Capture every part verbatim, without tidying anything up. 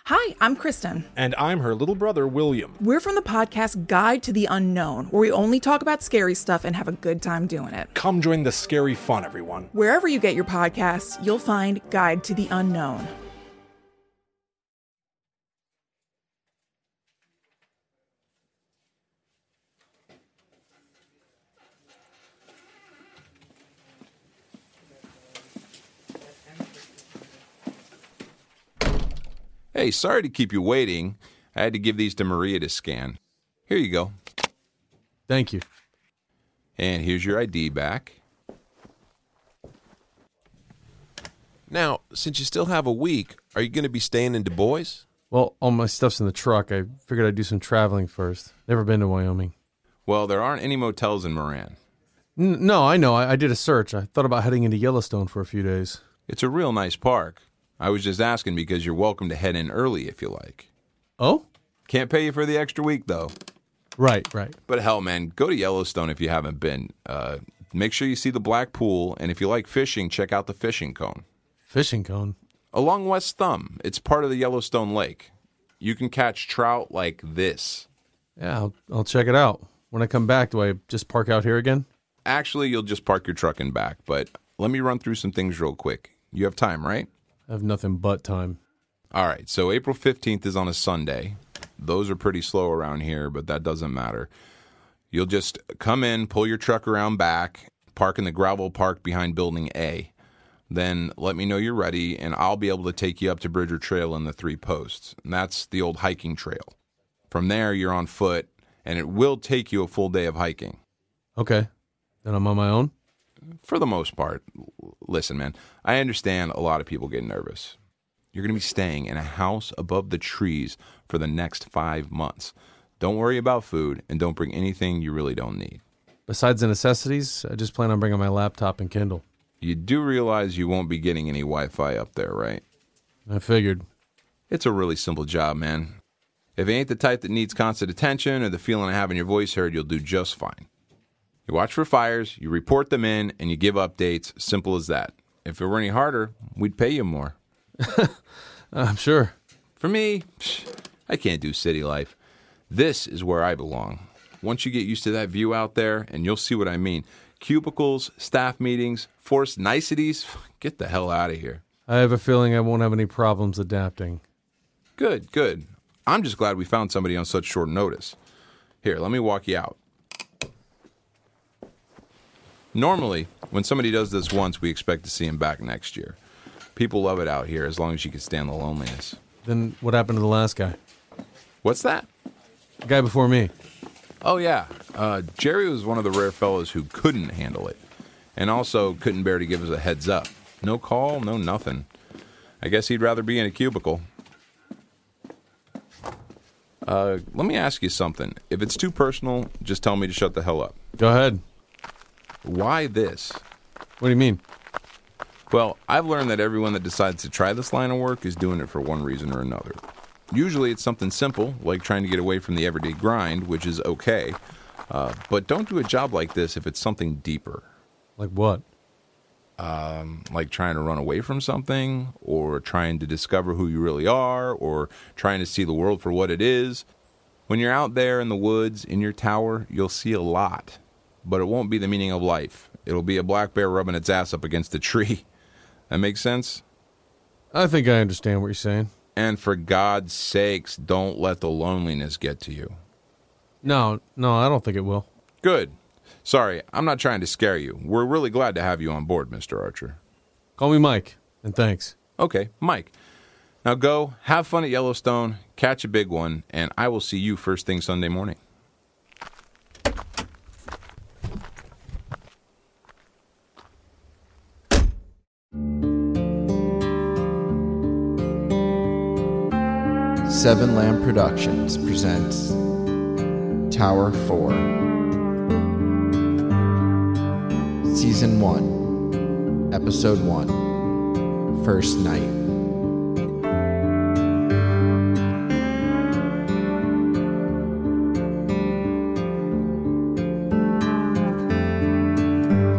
Hi, I'm Kristen. And I'm her little brother, William. We're from the podcast Guide to the Unknown, where we only talk about scary stuff and have a good time doing it. Come join the scary fun, everyone. Wherever you get your podcasts, you'll find Guide to the Unknown. Hey, sorry to keep you waiting. I had to give these to Maria to scan. Here you go. Thank you. And here's your I D back. Now, since you still have a week, are you going to be staying in Du Bois? Well, all my stuff's in the truck. I figured I'd do some traveling first. Never been to Wyoming. Well, there aren't any motels in Moran. N- no, I know. I-, I did a search. I thought about heading into Yellowstone for a few days. It's a real nice park. I was just asking because you're welcome to head in early if you like. Oh? Can't pay you for the extra week, though. Right, right. But hell, man, go to Yellowstone if you haven't been. Uh, make sure you see the Black Pool, and if you like fishing, check out the Fishing Cone. Fishing Cone? Along West Thumb. It's part of the Yellowstone Lake. You can catch trout like this. Yeah, I'll, I'll check it out. When I come back, do I just park out here again? Actually, you'll just park your truck and back, but let me run through some things real quick. You have time, right? I have nothing but time. All right, so April fifteenth is on a Sunday. Those are pretty slow around here, but that doesn't matter. You'll just come in, pull your truck around back, park in the gravel park behind Building A. Then let me know you're ready, and I'll be able to take you up to Bridger Trail in the Three Posts. And that's the old hiking trail. From there, you're on foot, and it will take you a full day of hiking. Okay. Then I'm on my own? For the most part. Listen, man, I understand a lot of people get nervous. You're going to be staying in a house above the trees for the next five months. Don't worry about food, and don't bring anything you really don't need. Besides the necessities, I just plan on bringing my laptop and Kindle. You do realize you won't be getting any Wi-Fi up there, right? I figured. It's a really simple job, man. If it ain't the type that needs constant attention or the feeling of having your voice heard, you'll do just fine. You watch for fires, you report them in, and you give updates. Simple as that. If it were any harder, we'd pay you more. I'm sure. For me, I can't do city life. This is where I belong. Once you get used to that view out there, and you'll see what I mean. Cubicles, staff meetings, forced niceties, get the hell out of here. I have a feeling I won't have any problems adapting. Good, good. I'm just glad we found somebody on such short notice. Here, let me walk you out. Normally, when somebody does this once, we expect to see him back next year. People love it out here as long as you can stand the loneliness. Then what happened to the last guy? What's that? The guy before me. Oh, yeah. Uh, Jerry was one of the rare fellows who couldn't handle it. And also couldn't bear to give us a heads up. No call, no nothing. I guess he'd rather be in a cubicle. Uh, let me ask you something. If it's too personal, just tell me to shut the hell up. Go ahead. Why this? What do you mean? Well, I've learned that everyone that decides to try this line of work is doing it for one reason or another. Usually it's something simple, like trying to get away from the everyday grind, which is okay. Uh, but don't do a job like this if it's something deeper. Like what? Um, like trying to run away from something, or trying to discover who you really are, or trying to see the world for what it is. When you're out there in the woods, in your tower, you'll see a lot. But it won't be the meaning of life. It'll be a black bear rubbing its ass up against a tree. That makes sense? I think I understand what you're saying. And for God's sakes, don't let the loneliness get to you. No, no, I don't think it will. Good. Sorry, I'm not trying to scare you. We're really glad to have you on board, Mister Archer. Call me Mike, and thanks. Okay, Mike. Now go, have fun at Yellowstone, catch a big one, and I will see you first thing Sunday morning. Seven Lamb Productions presents Tower four, Season one, Episode one, First Night.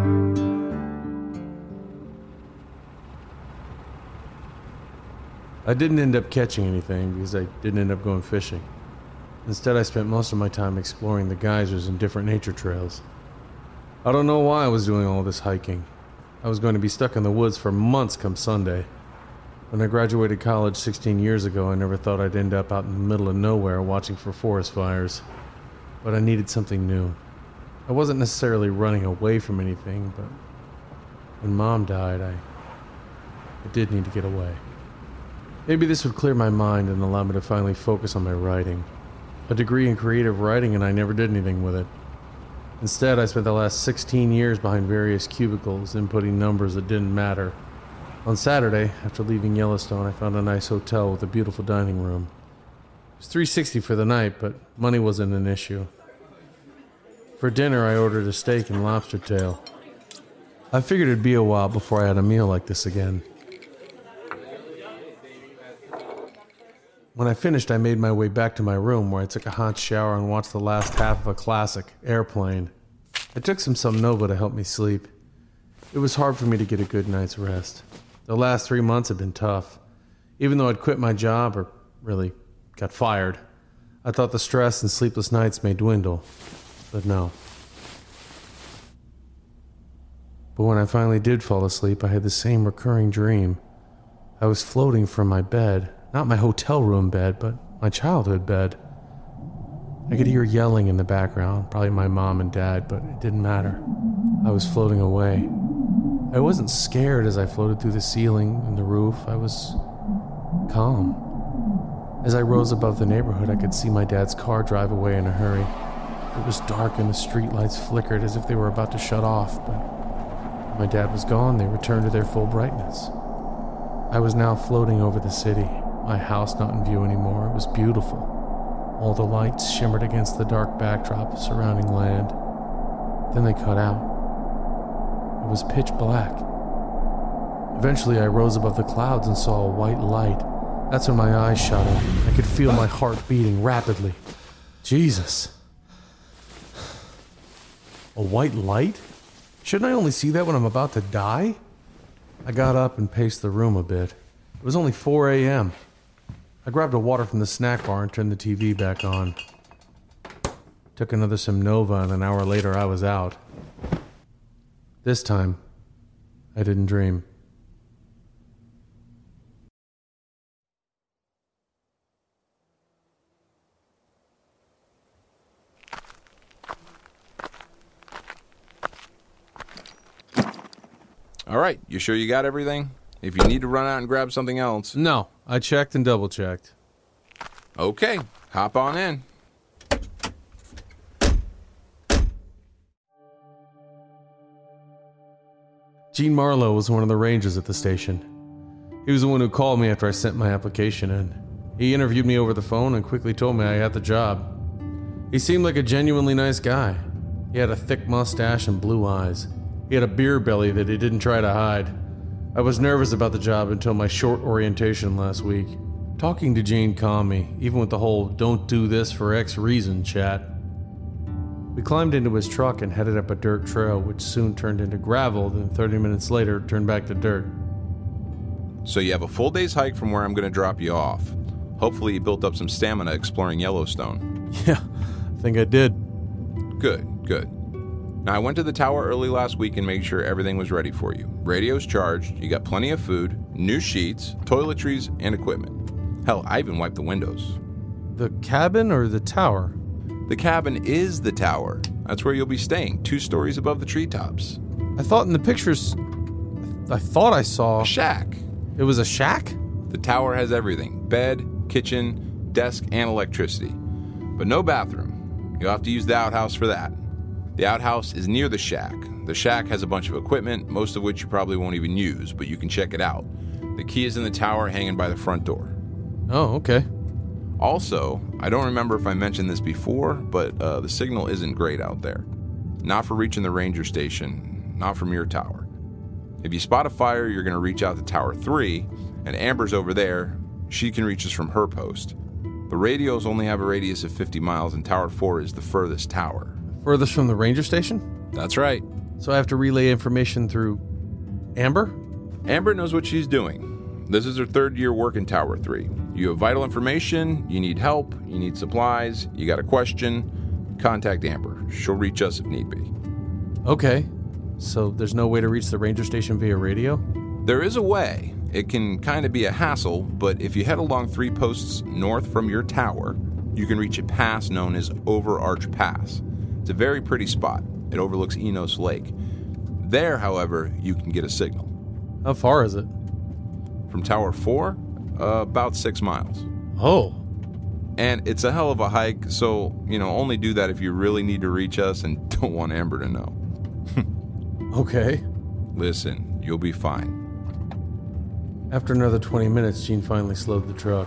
I I didn't end up catching anything because I didn't end up going fishing. Instead, I spent most of my time exploring the geysers and different nature trails. I don't know why I was doing all this hiking. I was going to be stuck in the woods for months come Sunday. When I graduated college sixteen years ago, I never thought I'd end up out in the middle of nowhere watching for forest fires. But I needed something new. I wasn't necessarily running away from anything, but when Mom died, I, I did need to get away. Maybe this would clear my mind and allow me to finally focus on my writing. A degree in creative writing, and I never did anything with it. Instead, I spent the last sixteen years behind various cubicles, inputting numbers that didn't matter. On Saturday, after leaving Yellowstone, I found a nice hotel with a beautiful dining room. It was three hundred sixty dollars for the night, but money wasn't an issue. For dinner, I ordered a steak and lobster tail. I figured it'd be a while before I had a meal like this again. When I finished, I made my way back to my room where I took a hot shower and watched the last half of a classic, Airplane. I took some Somnova to help me sleep. It was hard for me to get a good night's rest. The last three months had been tough. Even though I'd quit my job, or really, got fired, I thought the stress and sleepless nights may dwindle. But no. But when I finally did fall asleep, I had the same recurring dream. I was floating from my bed. Not my hotel room bed, but my childhood bed. I could hear yelling in the background, probably my mom and dad, but it didn't matter. I was floating away. I wasn't scared as I floated through the ceiling and the roof. I was calm. As I rose above the neighborhood, I could see my dad's car drive away in a hurry. It was dark and the streetlights flickered as if they were about to shut off, but when my dad was gone, they returned to their full brightness. I was now floating over the city. My house not in view anymore. It was beautiful. All the lights shimmered against the dark backdrop of surrounding land. Then they cut out. It was pitch black. Eventually, I rose above the clouds and saw a white light. That's when my eyes shut in. I could feel my heart beating rapidly. Jesus. A white light? Shouldn't I only see that when I'm about to die? I got up and paced the room a bit. It was only four a.m. I grabbed a water from the snack bar and turned the T V back on. Took another Somnova, and an hour later I was out. This time, I didn't dream. All right, you sure you got everything? If you need to run out and grab something else... No, I checked and double-checked. Okay, hop on in. Gene Marlowe was one of the rangers at the station. He was the one who called me after I sent my application in. He interviewed me over the phone and quickly told me I had the job. He seemed like a genuinely nice guy. He had a thick mustache and blue eyes. He had a beer belly that he didn't try to hide. I was nervous about the job until my short orientation last week. Talking to Gene calmed me, even with the whole don't do this for X reason chat. We climbed into his truck and headed up a dirt trail, which soon turned into gravel, then thirty minutes later turned back to dirt. So you have a full day's hike from where I'm going to drop you off. Hopefully you built up some stamina exploring Yellowstone. Yeah, I think I did. Good, good. Now, I went to the tower early last week and made sure everything was ready for you. Radio's charged, you got plenty of food, new sheets, toiletries, and equipment. Hell, I even wiped the windows. The cabin or the tower? The cabin is the tower. That's where you'll be staying, two stories above the treetops. I thought in the pictures... I thought I saw... A shack. It was a shack? The tower has everything. Bed, kitchen, desk, and electricity. But no bathroom. You'll have to use the outhouse for that. The outhouse is near the shack. The shack has a bunch of equipment, most of which you probably won't even use, but you can check it out. The key is in the tower hanging by the front door. Oh, okay. Also, I don't remember if I mentioned this before, but uh, the signal isn't great out there. Not for reaching the ranger station, not from your tower. If you spot a fire, you're going to reach out to Tower three, and Amber's over there. She can reach us from her post. The radios only have a radius of fifty miles, and Tower four is the furthest tower. Furthest from the ranger station? That's right. So I have to relay information through Amber? Amber knows what she's doing. This is her third year working Tower three. You have vital information, you need help, you need supplies, you got a question, contact Amber. She'll reach us if need be. Okay. So there's no way to reach the ranger station via radio? There is a way. It can kind of be a hassle, but if you head along three posts north from your tower, you can reach a pass known as Overarch Pass. It's a very pretty spot. It overlooks Enos Lake. There, however, you can get a signal. How far is it? From Tower four, uh, about six miles. Oh. And it's a hell of a hike, so, you know, only do that if you really need to reach us and don't want Amber to know. Okay. Listen, you'll be fine. After another twenty minutes, Gene finally slowed the truck.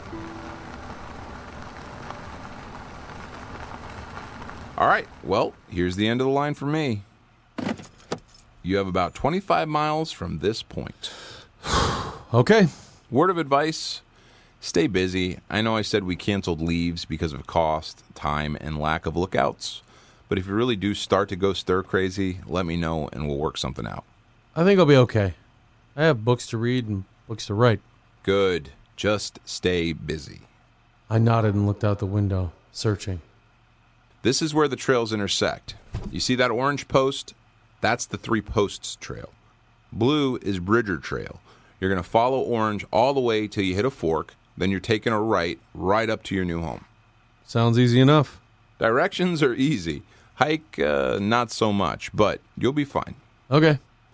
All right, well, here's the end of the line for me. You have about twenty-five miles from this point. Okay. Word of advice, stay busy. I know I said we canceled leaves because of cost, time, and lack of lookouts. But if you really do start to go stir crazy, let me know and we'll work something out. I think I'll be okay. I have books to read and books to write. Good. Just stay busy. I nodded and looked out the window, searching. This is where the trails intersect. You see that orange post? That's the Three Posts Trail. Blue is Bridger Trail. You're going to follow orange all the way till you hit a fork, then you're taking a right, right up to your new home. Sounds easy enough. Directions are easy. Hike, uh, not so much, but you'll be fine. Okay.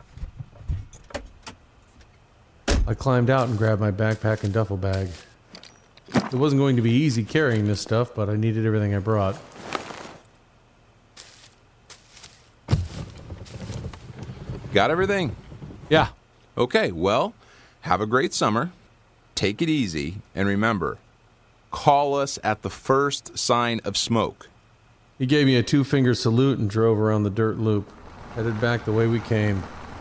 I climbed out and grabbed my backpack and duffel bag. It wasn't going to be easy carrying this stuff, but I needed everything I brought. Got everything? Yeah. Okay, well, have a great summer. Take it easy. And remember, call us at the first sign of smoke. He gave me a two-finger salute and drove around the dirt loop, headed back the way we came.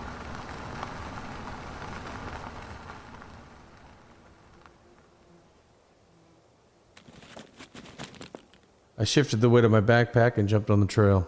I shifted the weight of my backpack and jumped on the trail.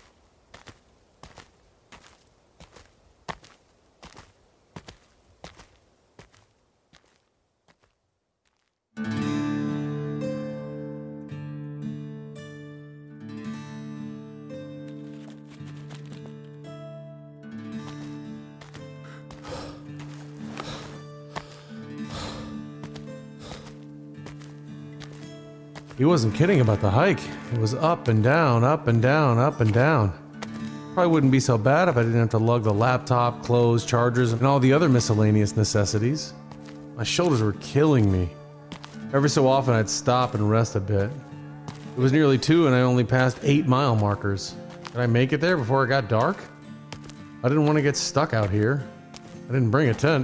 He wasn't kidding about the hike. It was up and down, up and down, up and down. Probably wouldn't be so bad if I didn't have to lug the laptop, clothes, chargers, and all the other miscellaneous necessities. My shoulders were killing me. Every so often I'd stop and rest a bit. It was nearly two and I only passed eight mile markers. Did I make it there before it got dark? I didn't want to get stuck out here. I didn't bring a tent.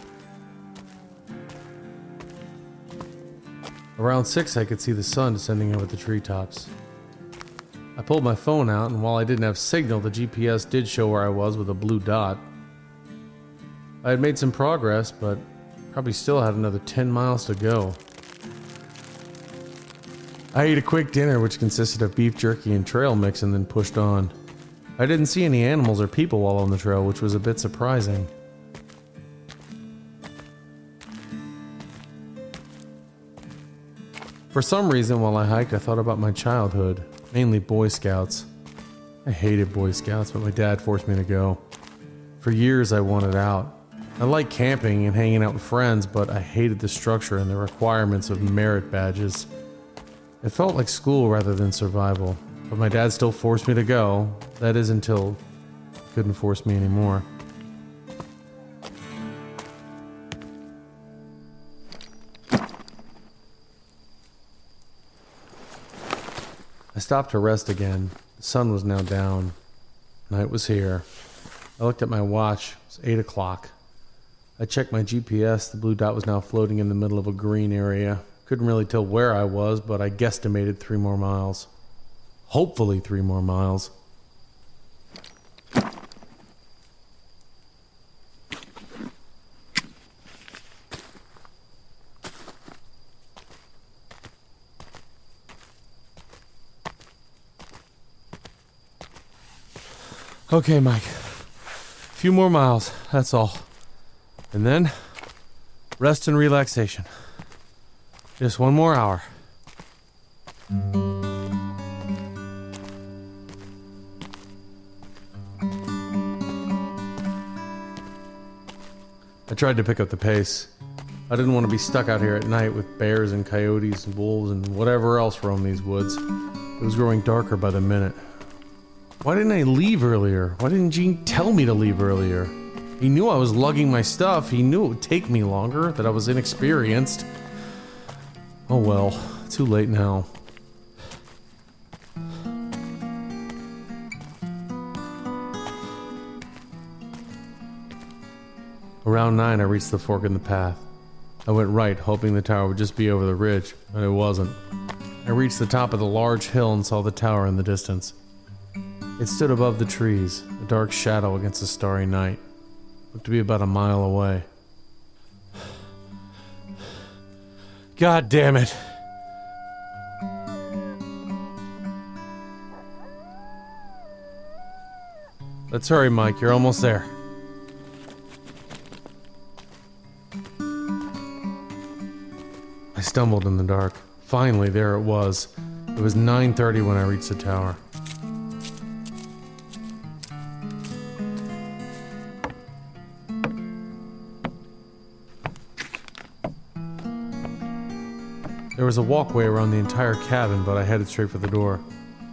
Around six, I could see the sun descending over the treetops. I pulled my phone out, and while I didn't have signal, the G P S did show where I was with a blue dot. I had made some progress, but probably still had another ten miles to go. I ate a quick dinner, which consisted of beef jerky and trail mix, and then pushed on. I didn't see any animals or people while on the trail, which was a bit surprising. For some reason, while I hiked, I thought about my childhood, mainly Boy Scouts. I hated Boy Scouts, but my dad forced me to go. For years, I wanted out. I liked camping and hanging out with friends, but I hated the structure and the requirements of merit badges. It felt like school rather than survival, but my dad still forced me to go. That is until he couldn't force me anymore. I stopped to rest again. The sun was now down. Night was here. I looked at my watch. It was eight o'clock. I checked my G P S. The blue dot was now floating in the middle of a green area. Couldn't really tell where I was, but I guesstimated three more miles. Hopefully three more miles. Okay, Mike. A few more miles, that's all. And then, Rest and relaxation. Just one more hour. I tried to pick up the pace. I didn't want to be stuck out here at night with bears and coyotes and wolves and whatever else roam these woods. It was growing darker by the minute. Why didn't I leave earlier? Why didn't Gene tell me to leave earlier? He knew I was lugging my stuff. He knew it would take me longer, that I was inexperienced. Oh well, too late now. Around nine, I reached the fork in the path. I went right, hoping the tower would just be over the ridge, but it wasn't. I reached the top of the large hill and saw the tower in the distance. It stood above the trees, a dark shadow against the starry night. It looked to be about a mile away. God damn it! Let's hurry, Mike. You're almost there. I stumbled in the dark. Finally, there it was. It was nine thirty when I reached the tower. There was a walkway around the entire cabin, but I headed straight for the door.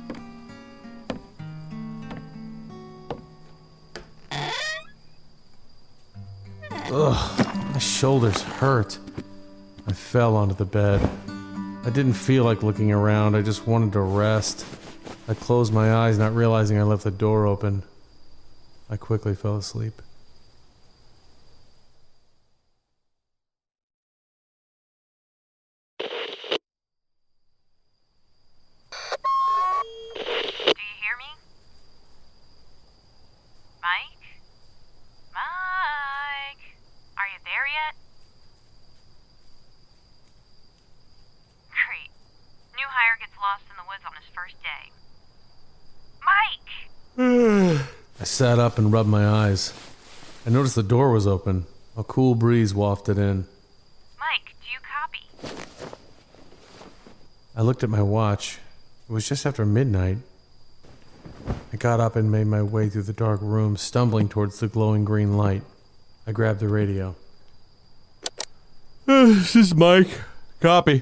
Ugh, my shoulders hurt. I fell onto the bed. I didn't feel like looking around, I just wanted to rest. I closed my eyes, not realizing I left the door open. I quickly fell asleep. I sat up and rubbed my eyes. I noticed the door was open. A cool breeze wafted in. Mike, do you copy? I looked at my watch. It was just after midnight. I got up and made my way through the dark room, stumbling towards the glowing green light. I grabbed the radio. Uh, this is Mike. Copy.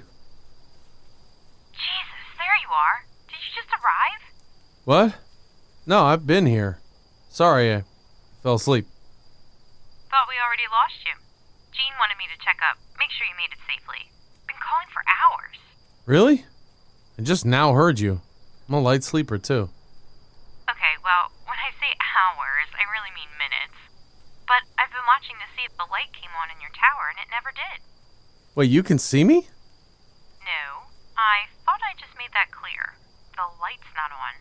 Jesus, there you are. Did you just arrive? What? No, I've been here. Sorry, I fell asleep. Thought we already lost you. Gene wanted me to check up, make sure you made it safely. Been calling for hours. Really? I just now heard you. I'm a light sleeper, too. Okay, well, when I say hours, I really mean minutes. But I've been watching to see if the light came on in your tower, and it never did. Wait, you can see me? No, I thought I just made that clear. The light's not on.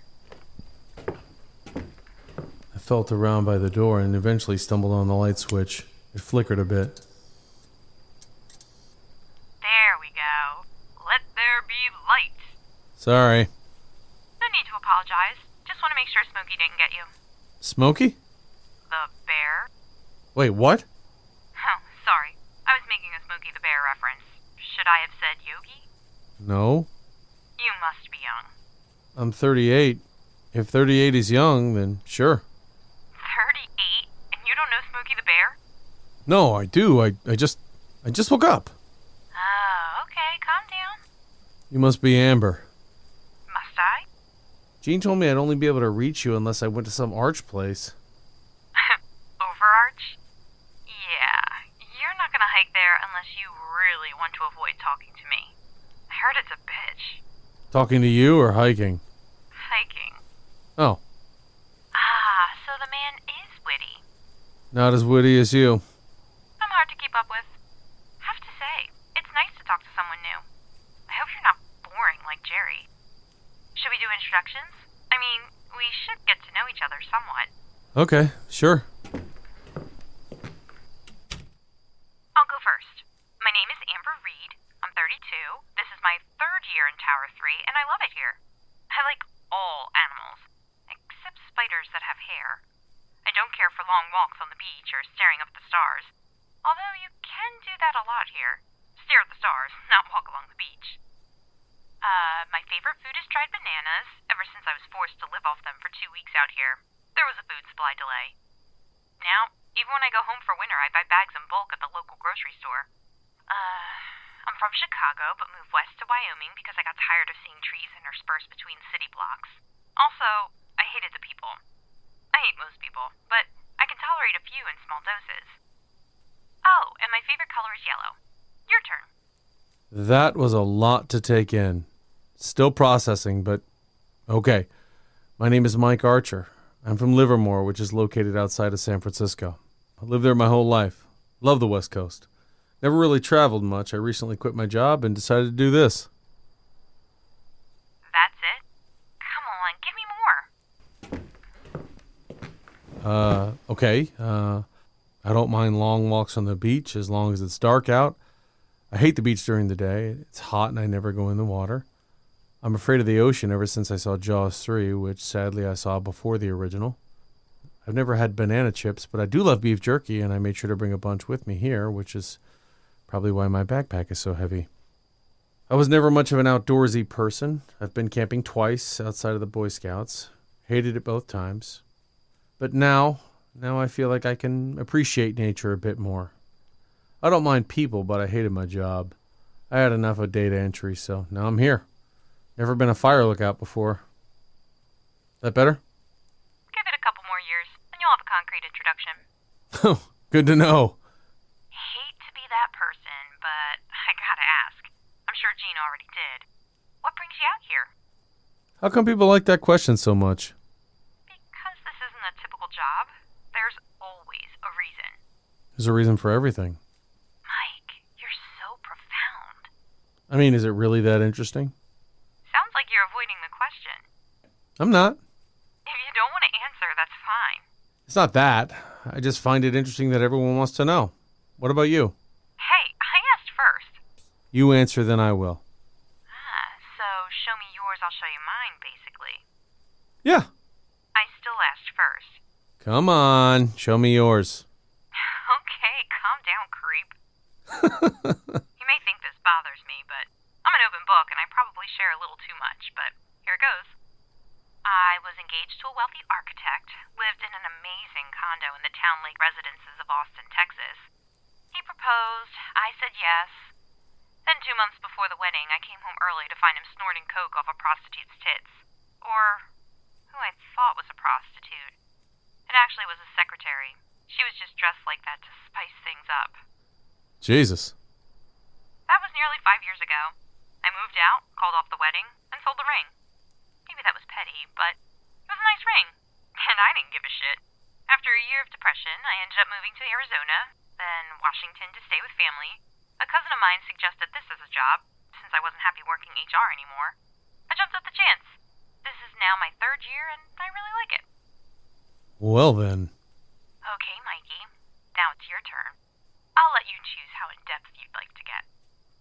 I felt around by the door and eventually stumbled on the light switch. It flickered a bit. There we go. Let there be light. Sorry. No need to apologize. Just want to make sure Smokey didn't get you. Smokey? The bear? Wait, what? Oh, sorry. I was making a Smokey the Bear reference. Should I have said Yogi? No. You must be young. I'm thirty-eight. If thirty-eight is young, then sure. thirty-eight? And you don't know Smokey the Bear? No, I do. I, I just... I just woke up. Oh, okay. Calm down. You must be Amber. Must I? Gene told me I'd only be able to reach you unless I went to some arch place. Overarch? Yeah. You're not gonna hike there unless you really want to avoid talking to me. I heard it's a bitch. Talking to you or hiking? Hiking. Oh. Ah, so the man is witty. Not as witty as you. I'm hard to keep up with. Have to say, it's nice to talk to someone new. I hope you're not boring like Jerry. Should we do introductions? I mean, we should get to know each other somewhat. Okay, sure. I'll go first. My name is Amber Reed. I'm thirty-two. This is my third year in Tower three, and I love it here. I like all animals, except spiders that have hair. I don't care for long walks on the beach or staring up at the stars, although you can can do that a lot here. Stare at the stars, not walk along the beach. Uh, my favorite food is dried bananas, ever since I was forced to live off them for two weeks out here. There was a food supply delay. Now, even when I go home for winter, I buy bags in bulk at the local grocery store. Uh, I'm from Chicago, but moved west to Wyoming because I got tired of seeing trees interspersed between city blocks. Also, I hated the people. I hate most people, but I can tolerate a few in small doses. Oh, and my favorite color is yellow. Your turn. That was a lot to take in. Still processing, but okay. My name is Mike Archer. I'm from Livermore, which is located outside of San Francisco. I lived there my whole life. Love the West Coast. Never really traveled much. I recently quit my job and decided to do this. That's it? Come on, give me more. Uh, okay. Uh, I don't mind long walks on the beach as long as it's dark out. I hate the beach during the day. It's hot and I never go in the water. I'm afraid of the ocean ever since I saw Jaws three, which sadly I saw before the original. I've never had banana chips, but I do love beef jerky, and I made sure to bring a bunch with me here, which is probably why my backpack is so heavy. I was never much of an outdoorsy person. I've been camping twice outside of the Boy Scouts. Hated it both times. But now, now I feel like I can appreciate nature a bit more. I don't mind people, but I hated my job. I had enough of data entry, so now I'm here. Never been a fire lookout before. That better? Give it a couple more years, and you'll have a concrete introduction. Oh, good to know. Hate to be that person, but I gotta ask. I'm sure Gene already did. What brings you out here? How come people like that question so much? Because this isn't a typical job. There's always a reason. There's a reason for everything. Mike, you're so profound. I mean, is it really that interesting? Sounds like you're avoiding the question. I'm not. If you don't want to answer, that's fine. It's not that. I just find it interesting that everyone wants to know. What about you? Hey, I asked first. You answer, then I will. Ah, so show me yours, I'll show you mine, basically. Yeah. I still asked first. Come on, show me yours. Okay, calm down, creep. You may think this bothers me, but I'm an open book and I probably share a little too much, but here it goes. I was engaged to a wealthy architect, lived in an amazing condo in the Town Lake residences of Austin, Texas. He proposed, I said yes. Then two months before the wedding, I came home early to find him snorting coke off a prostitute's tits. Or who I thought was a prostitute. It actually was a secretary. She was just dressed like that to spice things up. Jesus. That was nearly five years ago. I moved out, called off the wedding, and sold the ring. Maybe that was petty, but it was a nice ring. And I didn't give a shit. After a year of depression, I ended up moving to Arizona, then Washington to stay with family. A cousin of mine suggested this as a job, since I wasn't happy working H R anymore. I jumped at the chance. This is now my third year, and I really like it. Well then. Okay, Mikey. Now it's your turn. I'll let you choose how in-depth you'd like to get.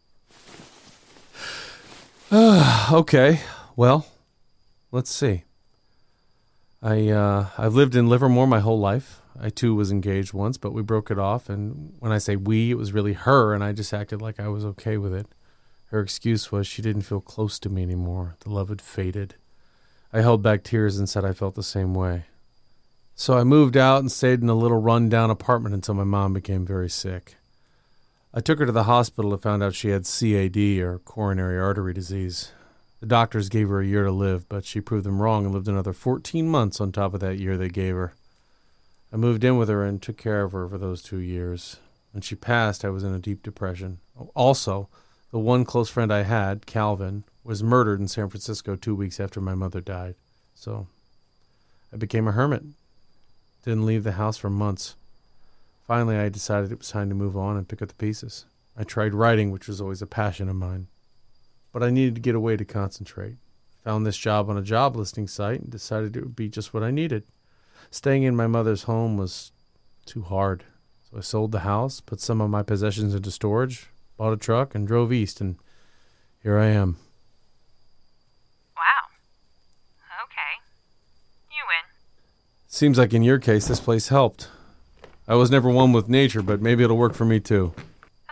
Okay, well, let's see. I, uh, I've lived in Livermore my whole life. I, too, was engaged once, but we broke it off, and when I say we, it was really her, and I just acted like I was okay with it. Her excuse was she didn't feel close to me anymore. The love had faded. I held back tears and said I felt the same way. So I moved out and stayed in a little run-down apartment until my mom became very sick. I took her to the hospital and found out she had C A D, or coronary artery disease. The doctors gave her a year to live, but she proved them wrong and lived another fourteen months on top of that year they gave her. I moved in with her and took care of her for those two years. When she passed, I was in a deep depression. Also, the one close friend I had, Calvin, was murdered in San Francisco two weeks after my mother died. So I became a hermit. Didn't leave the house for months. Finally, I decided it was time to move on and pick up the pieces. I tried writing, which was always a passion of mine. But I needed to get away to concentrate. Found this job on a job listing site and decided it would be just what I needed. Staying in my mother's home was too hard. So I sold the house, put some of my possessions into storage, bought a truck, and drove east, and here I am. Wow. Okay. You win. Seems like in your case, this place helped. I was never one with nature, but maybe it'll work for me too.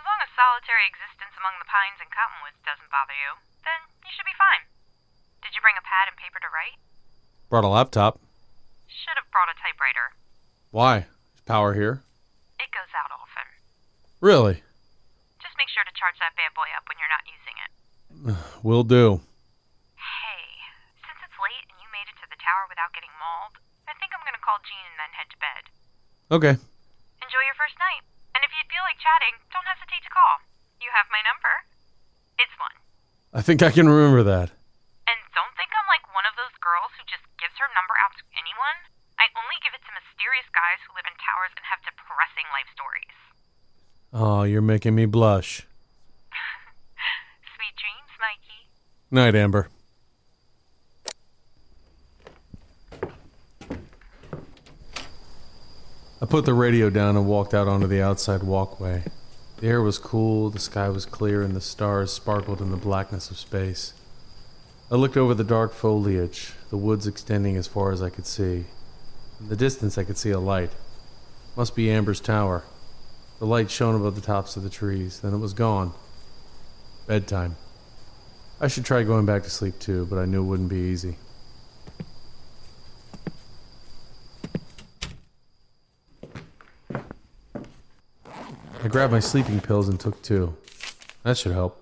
then you should be fine. Did you bring a pad and paper to write? Brought a laptop. Should have brought a typewriter. Why? Is power here? It goes out often. Really? Just make sure to charge that bad boy up when you're not using it. Will do. Hey, since it's late and you made it to the tower without getting mauled, I think I'm gonna call Jean and then head to bed. Okay. Enjoy your first night. And if you feel like chatting, don't hesitate to call. You have my number. It's fun. I think I can remember that. And don't think I'm like one of those girls who just gives her number out to anyone. I only give it to mysterious guys who live in towers and have depressing life stories. Oh, you're making me blush. Sweet dreams, Mikey. Night, Amber. I put the radio down and walked out onto the outside walkway. The air was cool, the sky was clear, and the stars sparkled in the blackness of space. I looked over the dark foliage, the woods extending as far as I could see. In the distance I could see a light. Must be Amber's tower. The light shone above the tops of the trees, then it was gone. Bedtime. I should try going back to sleep too, but I knew it wouldn't be easy. I grabbed my sleeping pills and took two. That should help.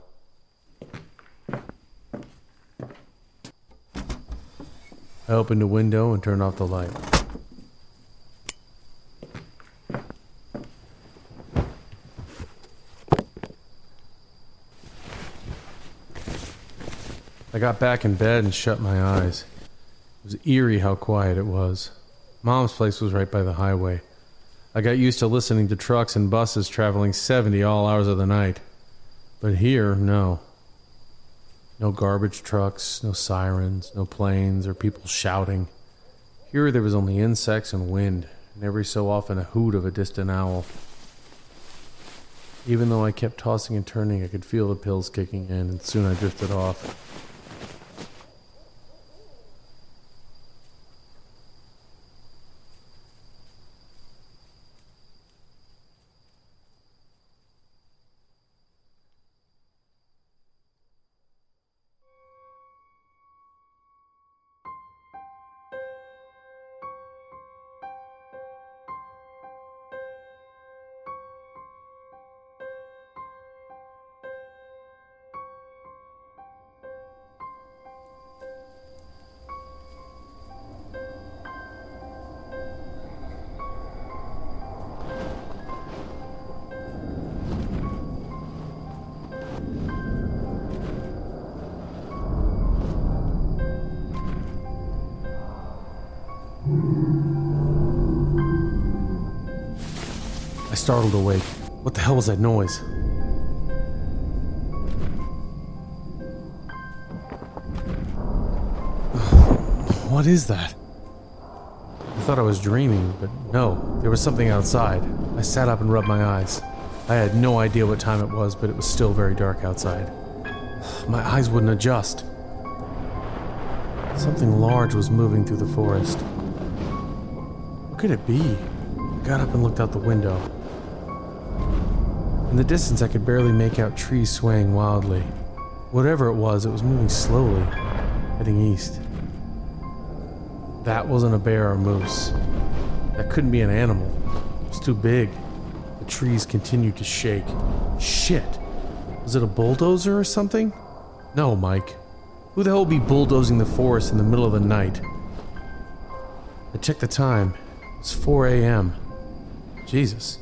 I opened a window and turned off the light. I got back in bed and shut my eyes. It was eerie how quiet it was. Mom's place was right by the highway. I got used to listening to trucks and buses traveling seventy all hours of the night. But here, no. No garbage trucks, no sirens, no planes or people shouting. Here there was only insects and wind, and every so often a hoot of a distant owl. Even though I kept tossing and turning, I could feel the pills kicking in, and soon I drifted off. I startled awake. What the hell was that noise? What is that? I thought I was dreaming, but no, there was something outside. I sat up and rubbed my eyes. I had no idea what time it was, but it was still very dark outside. My eyes wouldn't adjust. Something large was moving through the forest. What could it be? I got up and looked out the window. In the distance, I could barely make out trees swaying wildly. Whatever it was, it was moving slowly, heading east. That wasn't a bear or moose. That couldn't be an animal. It was too big. The trees continued to shake. Shit! Was it a bulldozer or something? No, Mike. Who the hell would be bulldozing the forest in the middle of the night? I checked the time. It was four a.m. Jesus.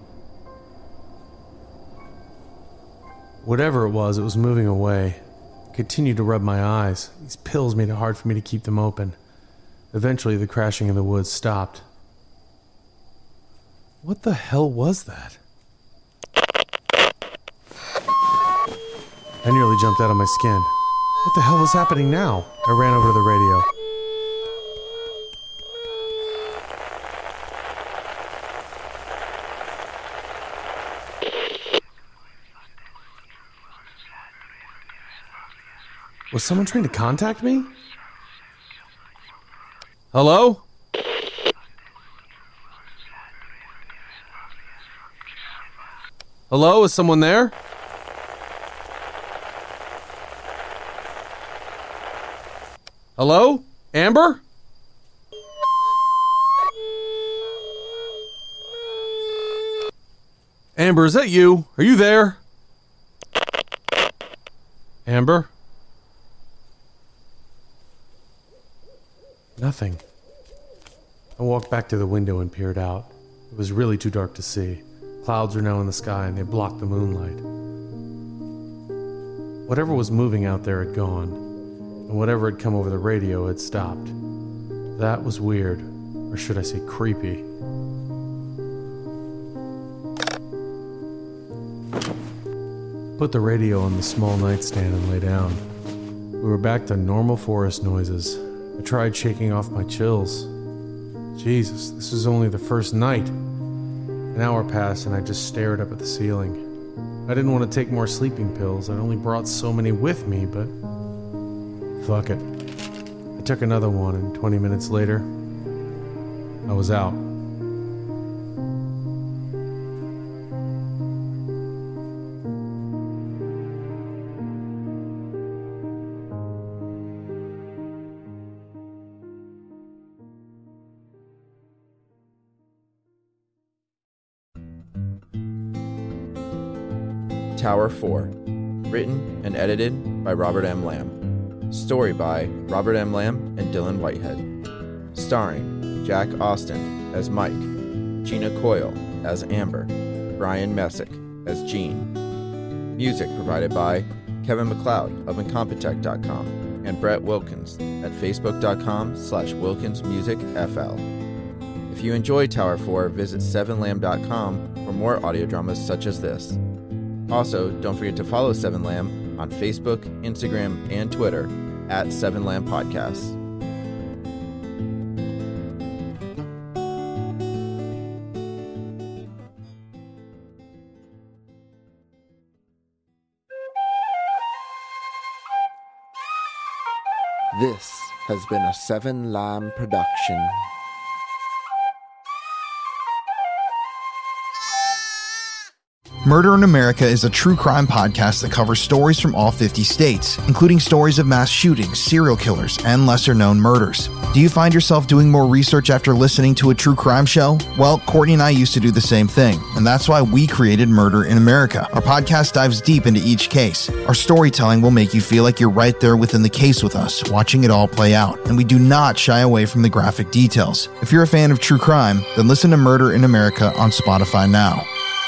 Whatever it was, it was moving away. I continued to rub my eyes. These pills made it hard for me to keep them open. Eventually, the crashing in the woods stopped. What the hell was that? I nearly jumped out of my skin. What the hell was happening now? I ran over to the radio. Was someone trying to contact me? Hello? Hello? Is someone there? Hello? Amber? Amber, is that you? Are you there? Amber? Nothing. I walked back to the window and peered out. It was really too dark to see. Clouds were now in the sky and they blocked the moonlight. Whatever was moving out there had gone, and whatever had come over the radio had stopped. That was weird, or should I say creepy. Put the radio on the small nightstand and lay down. We were back to normal forest noises. I tried shaking off my chills. Jesus, this was only the first night. An hour passed and I just stared up at the ceiling. I didn't want to take more sleeping pills. I'd only brought so many with me, but fuck it. I took another one and twenty minutes later, I was out. Tower four. Written and edited by Robert M. Lamb. Story by Robert M. Lamb and Dylan Whitehead. Starring Jack Austin as Mike, Gina Coyle as Amber, Brian Messick as Gene. Music provided by Kevin MacLeod of Incompetech dot com and Brett Wilkins at Facebook dot com slash Wilkins Music F L. If you enjoy Tower four, visit seven lamb dot com for more audio dramas such as this. Also, don't forget to follow seven lamb on Facebook, Instagram, and Twitter at seven lamb Podcasts. This has been a seven lamb production. Murder in America is a true crime podcast that covers stories from all fifty states, including stories of mass shootings, serial killers, and lesser-known murders. Do you find yourself doing more research after listening to a true crime show? Well, Courtney and I used to do the same thing, and that's why we created Murder in America. Our podcast dives deep into each case. Our storytelling will make you feel like you're right there within the case with us, watching it all play out, and we do not shy away from the graphic details. If you're a fan of true crime, then listen to Murder in America on Spotify now.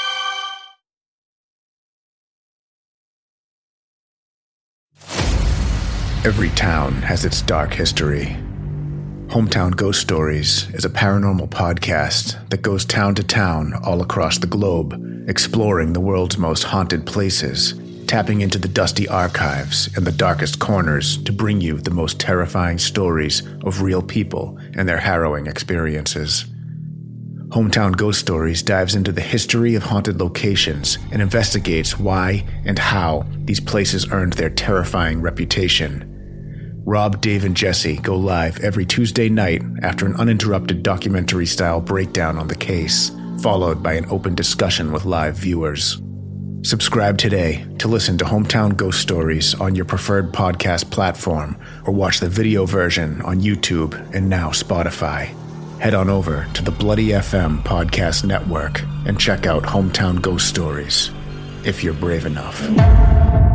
Every town has its dark history. Hometown Ghost Stories is a paranormal podcast that goes town to town all across the globe, exploring the world's most haunted places, tapping into the dusty archives and the darkest corners to bring you the most terrifying stories of real people and their harrowing experiences. Hometown Ghost Stories dives into the history of haunted locations and investigates why and how these places earned their terrifying reputation. Rob, Dave, and Jesse go live every Tuesday night after an uninterrupted documentary-style breakdown on the case, followed by an open discussion with live viewers. Subscribe today to listen to Hometown Ghost Stories on your preferred podcast platform or watch the video version on YouTube and now Spotify. Head on over to the Bloody F M Podcast Network and check out Hometown Ghost Stories, if you're brave enough.